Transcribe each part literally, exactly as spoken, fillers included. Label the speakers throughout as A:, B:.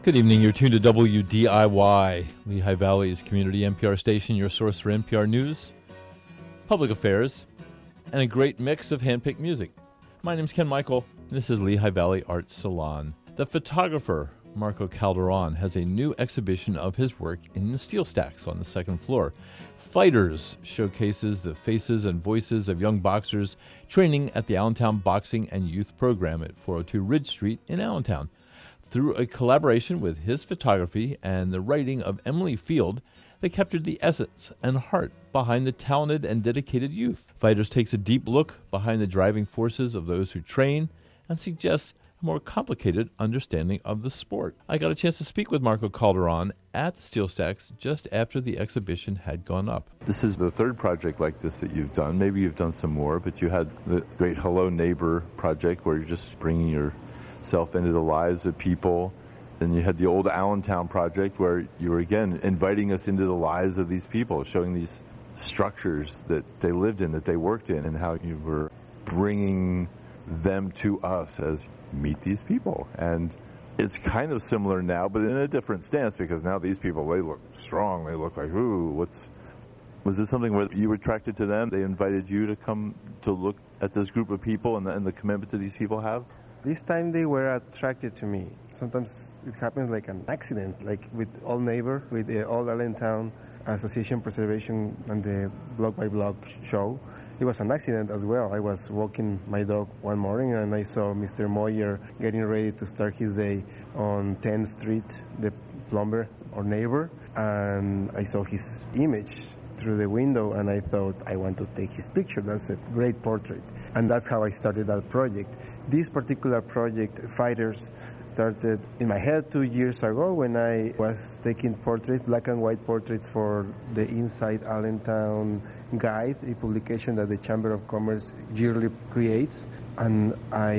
A: Good evening. You're tuned to W D I Y, Lehigh Valley's community N P R station, your source for N P R news, public affairs, and a great mix of handpicked music. My name's Ken Michael, and this is Lehigh Valley Art Salon. The photographer, Marco Calderon, has a new exhibition of his work in the steel stacks on the second floor. Fighters showcases the faces and voices of young boxers training at the Allentown Boxing and Youth Program at four oh two Ridge Street in Allentown. Through a collaboration with his photography and the writing of Emily Field, they captured the essence and heart behind the talented and dedicated youth. Fighters takes a deep look behind the driving forces of those who train and suggests a more complicated understanding of the sport. I got a chance to speak with Marco Calderon at the Steel Stacks just after the exhibition had gone up.
B: This is the third project like this that you've done. Maybe you've done some more, but you had the great Hello Neighbor project where you're just bringing your self into the lives of people. Then you had the old Allentown project where you were again inviting us into the lives of these people, showing these structures that they lived in, that they worked in, and how you were bringing them to us as meet these people. And it's kind of similar now, but in a different stance, because now these people, they look strong. They look like, ooh, what's... Was this something where you were attracted to them? They invited you to come to look at this group of people and the, and the commitment that these people have?
C: This time they were attracted to me. Sometimes it happens like an accident, like with Old Neighbor, with the Old Allentown Association Preservation and the Block by Block show. It was an accident as well. I was walking my dog one morning and I saw Mister Moyer getting ready to start his day on tenth Street, the plumber or neighbor, and I saw his image through the window and I thought, I want to take his picture. That's a great portrait. And that's how I started that project. This particular project, Fighters, started in my head two years ago when I was taking portraits, black and white portraits for the Inside Allentown Guide, a publication that the Chamber of Commerce yearly creates. And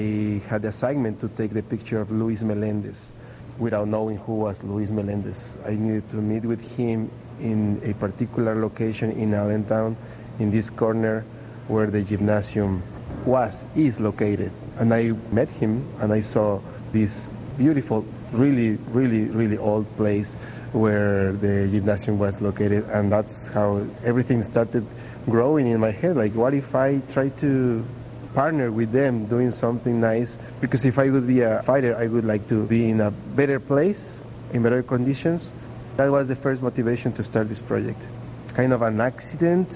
C: I had the assignment to take the picture of Luis Melendez without knowing who was Luis Melendez. I needed to meet with him in a particular location in Allentown, in this corner where the gymnasium was, is located. And I met him and I saw this beautiful, really, really, really old place where the gymnasium was located. And that's how everything started growing in my head. Like, what if I try to partner with them doing something nice? Because if I would be a fighter, I would like to be in a better place, in better conditions. That was the first motivation to start this project. Kind of an accident.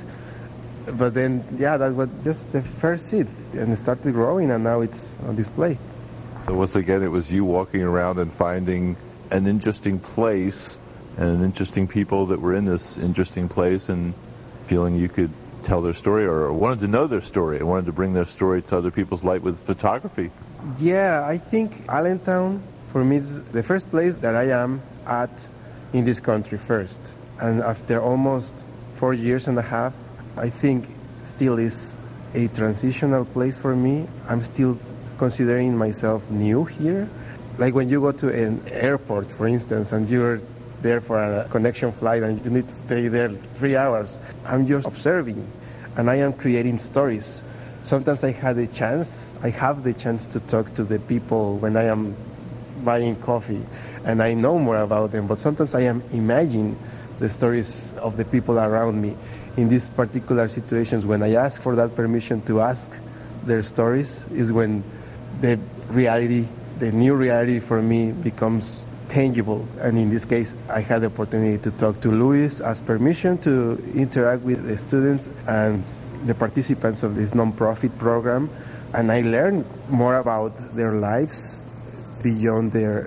C: But then, yeah, that was just the first seed, and it started growing, and now it's on display.
B: So once again, it was you walking around and finding an interesting place and interesting people that were in this interesting place and feeling you could tell their story or wanted to know their story and wanted to bring their story to other people's light with photography.
C: Yeah, I think Allentown, for me, is the first place that I am at in this country first. And after almost four years and a half, I think still is a transitional place for me. I'm still considering myself new here. Like when you go to an airport, for instance, and you're there for a connection flight and you need to stay there three hours, I'm just observing and I am creating stories. Sometimes I had a chance, I have the chance to talk to the people when I am buying coffee and I know more about them, but sometimes I am imagining the stories of the people around me. In these particular situations, when I ask for that permission to ask their stories, is when the reality, the new reality for me becomes tangible. And in this case, I had the opportunity to talk to Luis, ask permission to interact with the students and the participants of this nonprofit program. And I learned more about their lives beyond their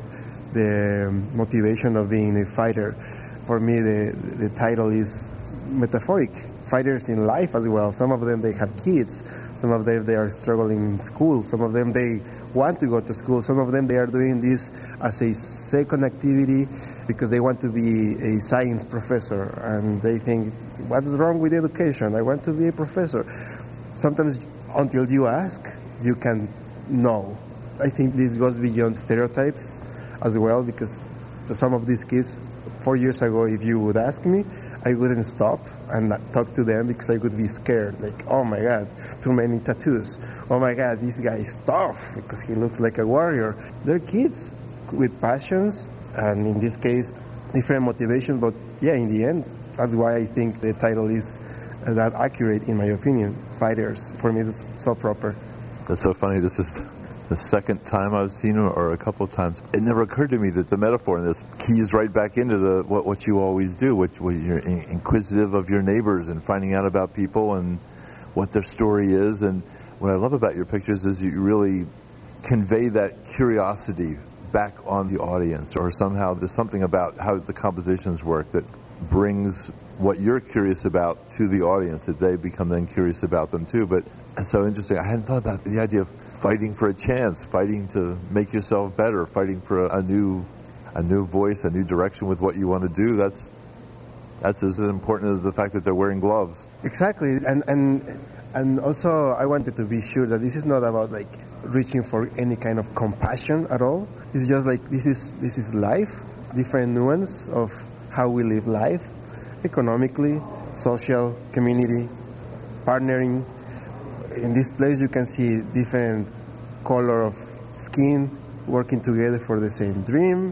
C: the motivation of being a fighter. For me, the, the title is metaphoric. Fighters in life as well. Some of them, they have kids. Some of them, they are struggling in school. Some of them, they want to go to school. Some of them, they are doing this as a second activity because they want to be a science professor. And they think, what's wrong with education? I want to be a professor. Sometimes, until you ask, you can know. I think this goes beyond stereotypes as well, because to some of these kids, four years ago, if you would ask me, I wouldn't stop and not talk to them because I would be scared. Like, oh my God, too many tattoos. Oh my God, this guy is tough because he looks like a warrior. They're kids with passions and in this case, different motivation. But yeah, in the end, that's why I think the title is uh, that accurate, in my opinion. Fighters, for me, is so proper.
B: That's so funny. This is the second time I've seen him, or a couple of times. It never occurred to me that the metaphor in this keys right back into the what, what you always do, what, what you're inquisitive of your neighbors and finding out about people and what their story is. And what I love about your pictures is you really convey that curiosity back on the audience, or somehow there's something about how the compositions work that brings what you're curious about to the audience, that they become then curious about them too. But it's so interesting. I hadn't thought about the idea of fighting for a chance, fighting to make yourself better, fighting for a, a new a new voice, a new direction with what you want to do. That's that's as important as the fact that they're wearing gloves.
C: Exactly. And and and also I wanted to be sure that this is not about like reaching for any kind of compassion at all. It's just like this is this is life, different nuance of how we live life, economically, social, community, partnering. In this place you can see different color of skin working together for the same dream.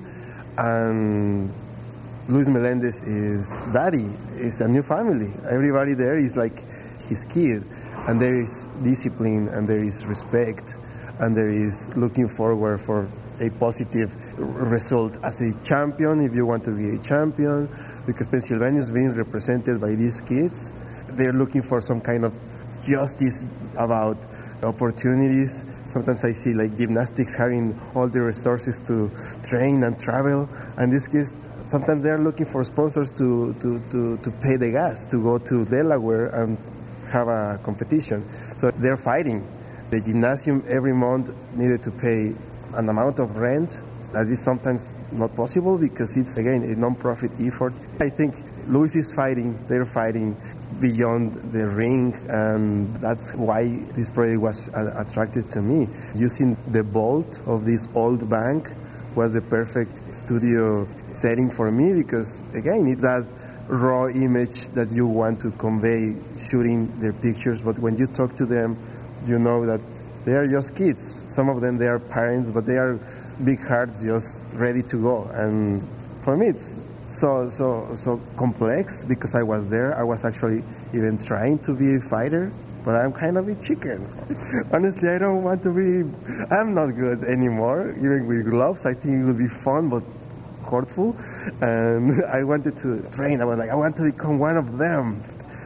C: And Luis Melendez is daddy, is a new family. Everybody there is like his kid, and there is discipline, and there is respect, and there is looking forward for a positive result as a champion, if you want to be a champion, because Pennsylvania is being represented by these kids. They're looking for some kind of justice about opportunities. Sometimes I see like gymnastics having all the resources to train and travel, and these kids, sometimes they are looking for sponsors to, to, to, to pay the gas to go to Delaware and have a competition. So they're fighting. The gymnasium every month needed to pay an amount of rent that is sometimes not possible because it's, again, a non-profit effort. I think Luis is fighting, they're fighting beyond the ring, and that's why this project was uh, attracted to me. Using the vault of this old bank was the perfect studio setting for me because, again, it's that raw image that you want to convey shooting their pictures, but when you talk to them, you know that they are just kids. Some of them, they are parents, but they are big hearts just ready to go. And for me, it's so so so complex because I was there. I was actually even trying to be a fighter, but I'm kind of a chicken. Honestly, I don't want to be, I'm not good anymore, even with gloves. I think it will be fun, but hurtful. And I wanted to train. I was like, I want to become one of them.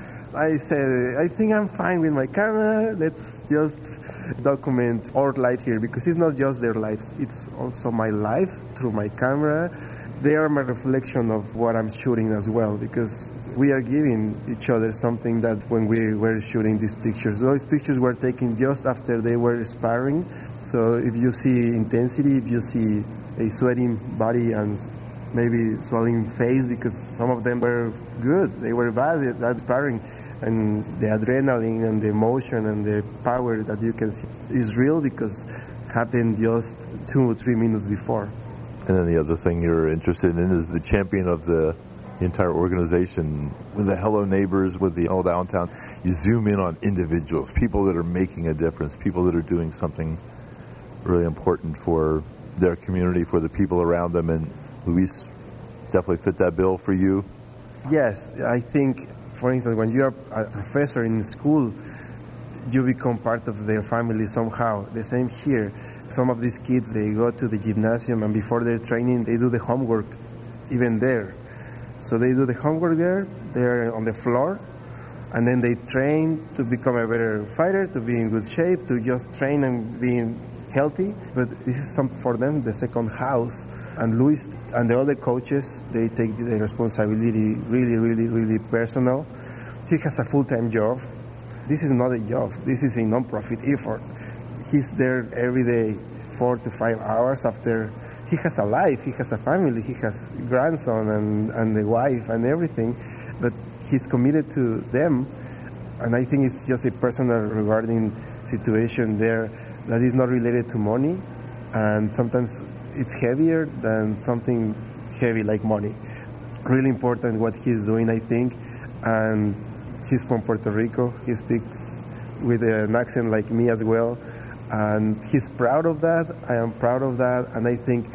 C: I said, I think I'm fine with my camera. Let's just document our life here, because it's not just their lives, it's also my life through my camera. They are my reflection of what I'm shooting as well, because we are giving each other something that when we were shooting these pictures, those pictures were taken just after they were sparring. So if you see intensity, if you see a sweating body and maybe swelling face, because some of them were good, they were bad at that sparring, and the adrenaline and the emotion and the power that you can see is real because it happened just two or three minutes before.
B: And then the other thing you're interested in is the champion of the entire organization. With the Hello Neighbors, with the Old Allentown, you zoom in on individuals, people that are making a difference, people that are doing something really important for their community, for the people around them. And Luis definitely fit that bill for you.
C: Yes, I think, for instance, when you're a professor in school, you become part of their family somehow. The same here. Some of these kids, they go to the gymnasium, and before their training, they do the homework even there. So they do the homework there, they're on the floor, and then they train to become a better fighter, to be in good shape, to just train and being healthy. But this is some, for them, the second house. And Luis and the other coaches, they take the responsibility really, really, really personal. He has a full-time job. This is not a job. This is a non-profit effort. He's there every day, four to five hours after. He has a life, he has a family, he has a grandson and, and a wife and everything, but he's committed to them. And I think it's just a personal regarding situation there that is not related to money. And sometimes it's heavier than something heavy like money. Really important what he's doing, I think. And he's from Puerto Rico. He speaks with an accent like me as well. And he's proud of that. I am proud of that. And I think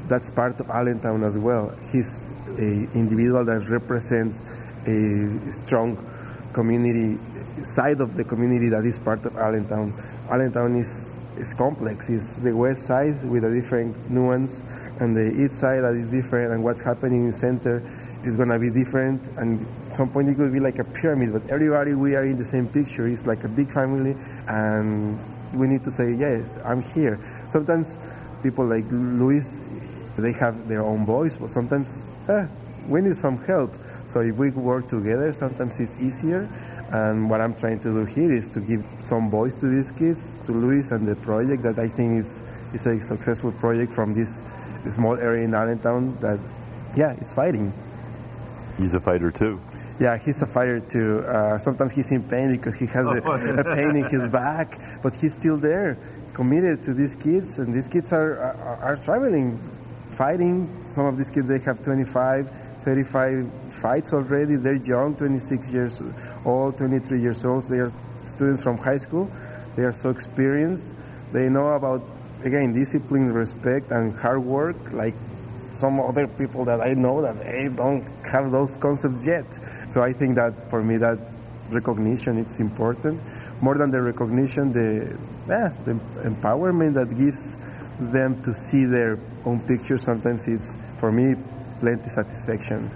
C: that's part of Allentown as well. He's an individual that represents a strong community, side of the community that is part of Allentown. Allentown is, is complex. It's the west side with a different nuance, and the east side that is different, and what's happening in the center is going to be different, and at some point it could be like a pyramid, but everybody, we are in the same picture. It's like a big family, and we need to say, yes, I'm here. Sometimes people like Luis, they have their own voice, but sometimes eh, we need some help. So if we work together, sometimes it's easier. And what I'm trying to do here is to give some voice to these kids, to Luis and the project that I think is, is a successful project from this small area in Allentown that, yeah, it's fighting.
B: He's a fighter too.
C: Yeah, he's a fighter too. Uh, sometimes he's in pain because he has a, a pain in his back, but he's still there, committed to these kids, and these kids are, are, are traveling, fighting. Some of these kids, they have twenty-five, thirty-five fights already. They're young, twenty-six years old, twenty-three years old. They are students from high school. They are so experienced. They know about, again, discipline, respect, and hard work, like some other people that I know that they don't have those concepts yet. So I think that for me that recognition is important. More than the recognition, the, yeah, the empowerment that gives them to see their own picture, sometimes it's, for me, plenty satisfaction.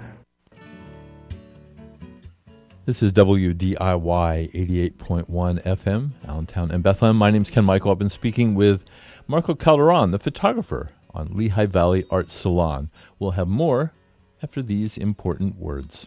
A: This is W D I Y eighty-eight point one F M, Allentown and Bethlehem. My name is Ken Michael. I've been speaking with Marco Calderon, the photographer, on Lehigh Valley Art Salon. We'll have more after these important words.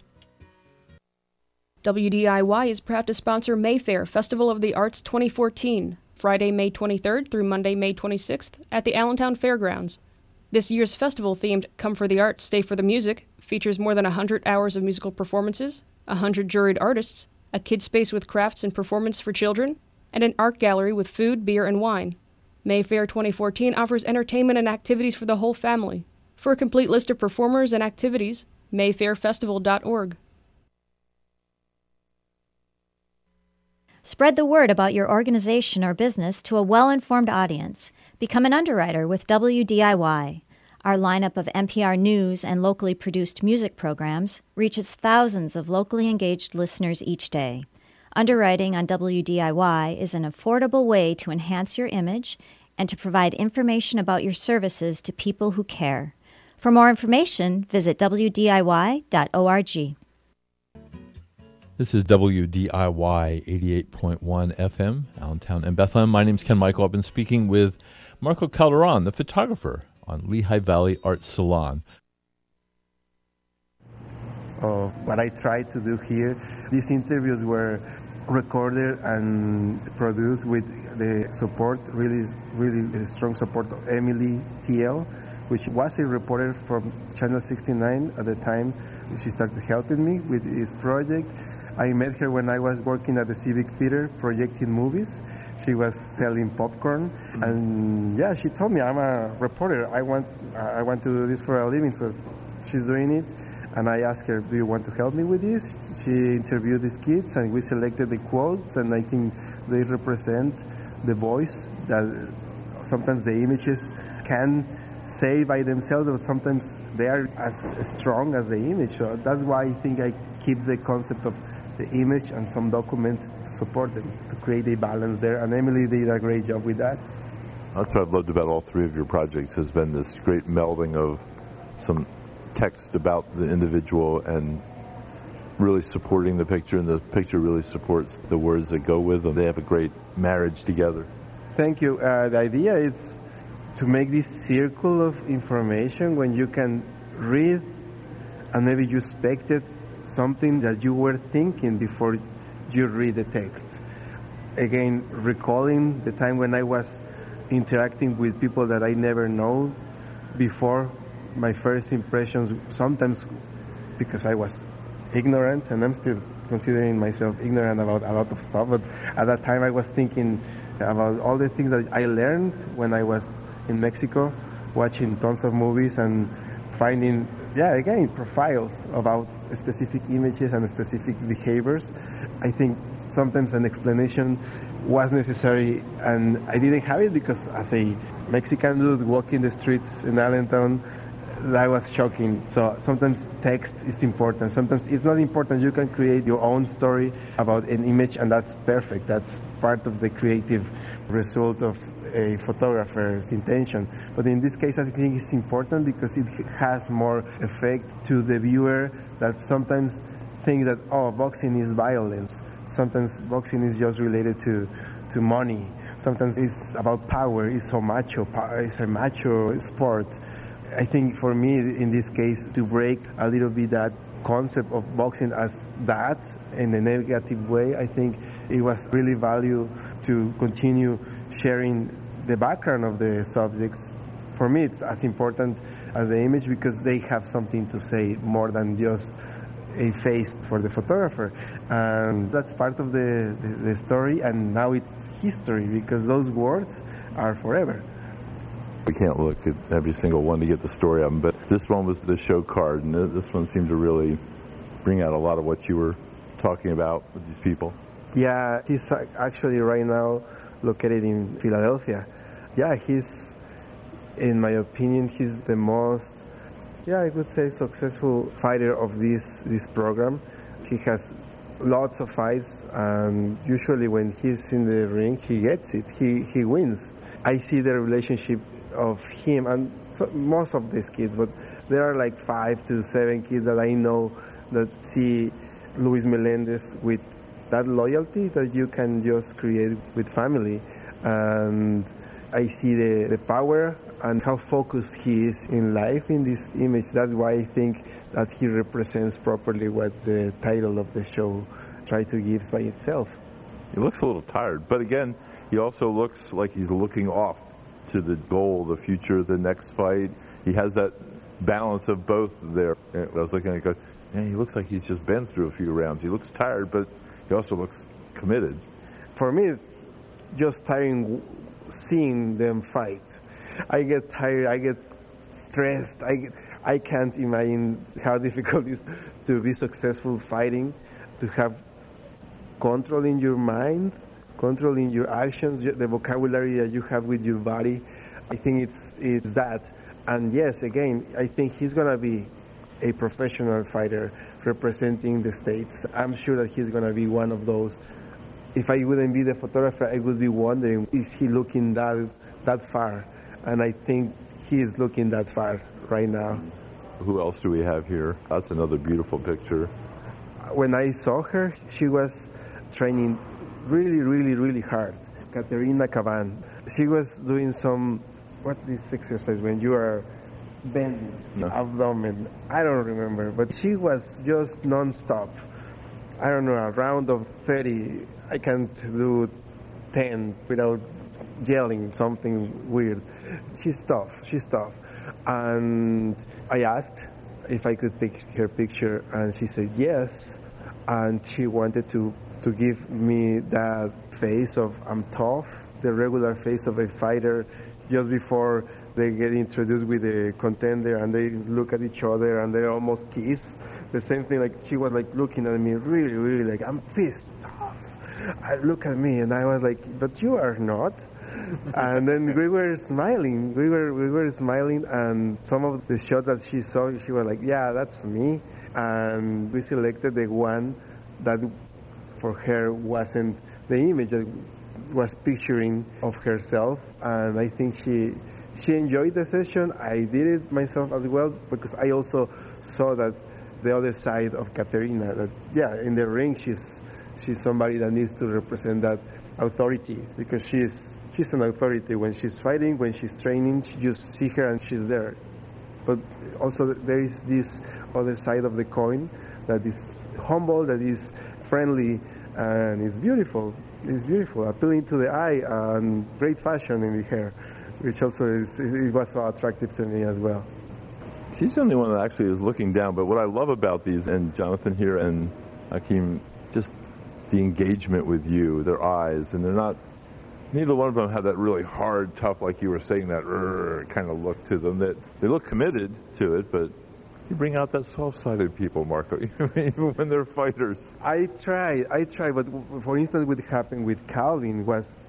D: W D I Y is proud to sponsor Mayfair Festival of the Arts twenty fourteen, Friday, May twenty-third through Monday, May twenty-sixth at the Allentown Fairgrounds. This year's festival-themed Come for the Art, Stay for the Music features more than one hundred hours of musical performances, one hundred juried artists, a kids space with crafts and performance for children, and an art gallery with food, beer, and wine. Mayfair twenty fourteen offers entertainment and activities for the whole family. For a complete list of performers and activities, mayfair festival dot org.
E: Spread the word about your organization or business to a well-informed audience. Become an underwriter with W D I Y. Our lineup of N P R News and locally produced music programs reaches thousands of locally engaged listeners each day. Underwriting on W D I Y is an affordable way to enhance your image and to provide information about your services to people who care. For more information, visit w d i y dot org.
A: This is W D I Y eighty-eight point one F M, Allentown and Bethlehem. My name is Ken Michael. I've been speaking with Marco Calderon, the photographer, on Lehigh Valley Art Salon.
C: Oh, what I tried to do here, these interviews were recorded and produced with the support, really, really strong support of Emily T L, which was a reporter from Channel sixty-nine at the time. She started helping me with this project. I met her when I was working at the Civic Theater projecting movies. She was selling popcorn, mm-hmm. and yeah, she told me, I'm a reporter. I want, I want to do this for a living. So she's doing it, and I asked her, do you want to help me with this? She interviewed these kids, and we selected the quotes, and I think they represent the voice that sometimes the images can say by themselves, but sometimes they are as strong as the image. So that's why I think I keep the concept of the image and some document to support them, to create a balance there. And Emily did a great job with that.
B: That's what I've loved about all three of your projects, has been this great melding of some text about the individual and really supporting the picture, and the picture really supports the words that go with them. They have a great marriage together.
C: Thank you. Uh, the idea is to make this circle of information when you can read and maybe you expected something that you were thinking before you read the text. Again, recalling the time when I was interacting with people that I never know before, my first impressions, sometimes because I was ignorant, and I'm still considering myself ignorant about a lot of stuff, but at that time I was thinking about all the things that I learned when I was in Mexico, watching tons of movies and finding, yeah, again, profiles about specific images and specific behaviors. I think sometimes an explanation was necessary, and I didn't have it because as a Mexican dude walking the streets in Allentown, that was shocking. So sometimes text is important. Sometimes it's not important. You can create your own story about an image, and that's perfect. That's part of the creative result of a photographer's intention. But in this case, I think it's important because it has more effect to the viewer that sometimes think that, oh, boxing is violence. Sometimes boxing is just related to, to money. Sometimes it's about power. It's so macho. It's a macho sport. I think for me, in this case, to break a little bit that concept of boxing as that in a negative way, I think it was really value to continue sharing the background of the subjects. For me, it's as important as the image because they have something to say more than just a face for the photographer. And that's part of the, the, the story, and now it's history because those words are forever.
B: We can't look at every single one to get the story of them, but this one was the show card, and this one seemed to really bring out a lot of what you were talking about with these people.
C: Yeah, he's actually right now located in Philadelphia. Yeah, he's, in my opinion, he's the most, yeah, I would say successful fighter of this, this program. He has lots of fights, and usually when he's in the ring, he gets it, he, he wins. I see the relationship of him and so most of these kids, but there are like five to seven kids that I know that see Luis Melendez with that loyalty that you can just create with family. And I see the, the power and how focused he is in life in this image. That's why I think that he represents properly what the title of the show tries to give by itself.
B: He looks a little tired, but again, he also looks like he's looking off to the goal, the future, the next fight. He has that balance of both there. I was looking at it, man, he looks like he's just been through a few rounds. He looks tired, but he also looks committed.
C: For me, it's just tiring seeing them fight. I get tired, I get stressed. I, get, I can't imagine how difficult it is to be successful fighting, to have control in your mind, controlling your actions, the vocabulary that you have with your body. I think it's it's that. And yes, again, I think he's going to be a professional fighter representing the States. I'm sure that he's going to be one of those. If I wouldn't be the photographer, I would be wondering, is he looking that that far? And I think he is looking that far right now.
B: Who else do we have here? That's another beautiful picture.
C: When I saw her, she was training really, really, really hard. Katerina Caban. She was doing some, what's this exercise when you are bending no. abdomen? I don't remember, but she was just non-stop. I don't know, a round of thirty. I can't do ten without yelling something weird. She's tough, she's tough. And I asked if I could take her picture, and she said yes. And she wanted to to give me that face of I'm tough, the regular face of a fighter just before they get introduced with the contender and they look at each other and they almost kiss. The same thing, like she was like looking at me really, really like, I'm pissed off. I look at me and I was like, but you are not. And then we were smiling, we were we were smiling, and some of the shots that she saw, she was like, yeah, that's me. And we selected the one that for her wasn't the image that was picturing of herself, and I think she she enjoyed the session. I did it myself as well because I also saw that the other side of Katerina, that yeah, in the ring she's she's somebody that needs to represent that authority because she's she's an authority when she's fighting, when she's training, you just see her and she's there. But also there is this other side of the coin that is humble, that is friendly, and it's beautiful. It's beautiful, appealing to the eye, and great fashion in the hair, which also is, it was so attractive to me as well.
B: She's the only one that actually is looking down, but what I love about these, and Jonathan here and Hakeem, just the engagement with you, their eyes, and they're not, neither one of them have that really hard, tough, like you were saying, that kind of look to them. That they look committed to it, but you bring out that soft-sided people, Marco, even when they're fighters.
C: I try, I try, but for instance, what happened with Calvin was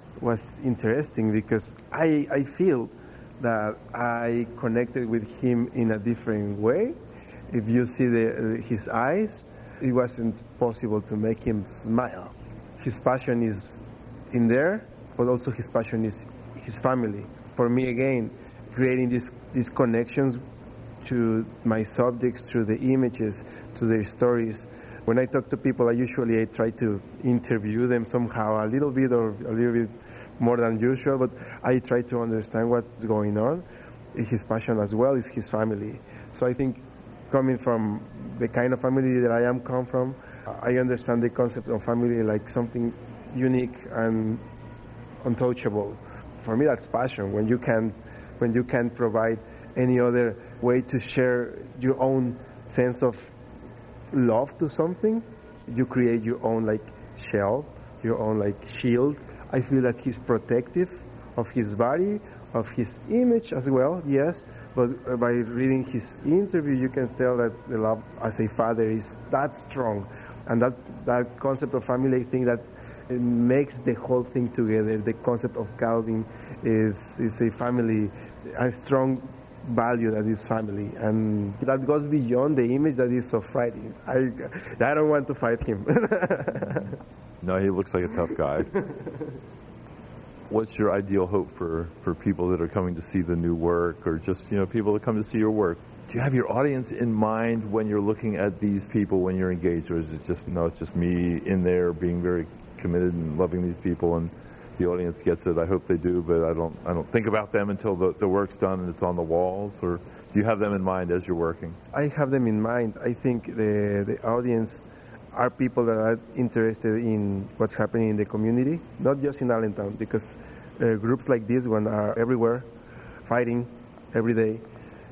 C: was interesting because I, I feel that I connected with him in a different way. If you see the, his eyes, it wasn't possible to make him smile. His passion is in there, but also his passion is his family. For me, again, creating these these connections to my subjects through the images, to their stories. When I talk to people, I usually I try to interview them somehow, a little bit or a little bit more than usual, but I try to understand what's going on. His passion as well is his family. So I think coming from the kind of family that I am come from, I understand the concept of family like something unique and untouchable. For me, that's passion. When you can, when you can provide any other way to share your own sense of love to something, you create your own like shell, your own like shield. I feel that he's protective of his body, of his image as well, yes, but by reading his interview, you can tell that the love as a father is that strong. And that, that concept of family, I think that it makes the whole thing together. The concept of Calvin is, is a family, a strong value that is family. And that goes beyond the image that is of fighting. I, I don't want to fight him.
B: No, he looks like a tough guy. What's your ideal hope for, for people that are coming to see the new work, or just, you know, people that come to see your work? Do you have your audience in mind when you're looking at these people, when you're engaged, or is it just, no, it's just me in there being very committed and loving these people, and the audience gets it? I hope they do, but I don't I don't think about them until the, the work's done and it's on the walls. Or do you have them in mind as you're working?
C: I have them in mind. I think the, the audience are people that are interested in what's happening in the community, not just in Allentown, because uh, groups like this one are everywhere, fighting every day.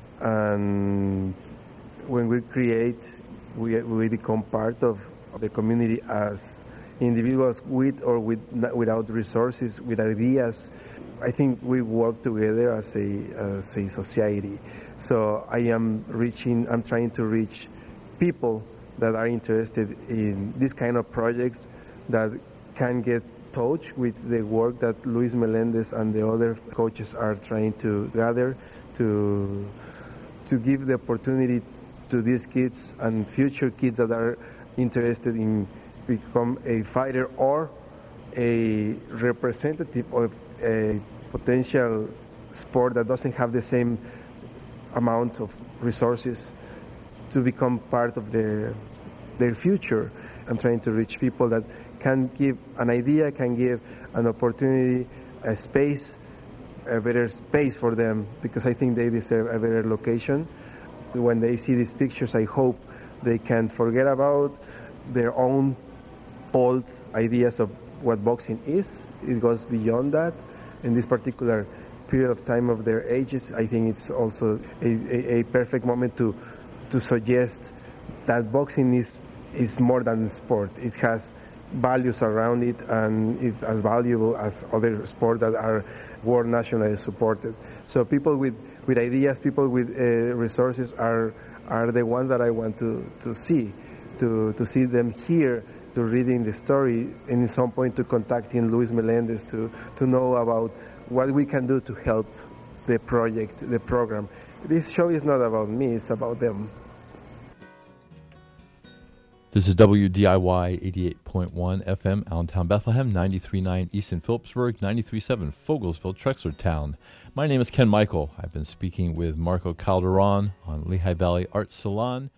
C: And when we create, we, we become part of, of the community as individuals with or with, without resources, with ideas. I think we work together as a, as a society. So I am reaching, I'm trying to reach people that are interested in this kind of projects that can get touch with the work that Luis Melendez and the other coaches are trying to gather to to give the opportunity to these kids and future kids that are interested in become a fighter or a representative of a potential sport that doesn't have the same amount of resources to become part of the, their future. I'm trying to reach people that can give an idea, can give an opportunity, a space, a better space for them, because I think they deserve a better location. When they see these pictures, I hope they can forget about their own old ideas of what boxing is. It goes beyond that. In this particular period of time of their ages, I think it's also a, a, a perfect moment to to suggest that boxing is is more than sport. It has values around it, and it's as valuable as other sports that are world nationally supported. So people with, with ideas, people with uh, resources are are the ones that I want to, to see, to to see them here, to reading the story, and at some point to contacting Luis Melendez to, to know about what we can do to help the project, the program. This show is not about me, it's about them.
A: This is W D I Y eighty-eight point one F M, Allentown, Bethlehem, ninety-three point nine Easton Phillipsburg, ninety-three point seven Fogelsville, Trexlertown. My name is Ken Michael. I've been speaking with Marco Calderon on Lehigh Valley Arts Salon.